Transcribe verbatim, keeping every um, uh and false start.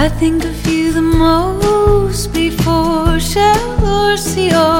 I think of you the most before shell or sea or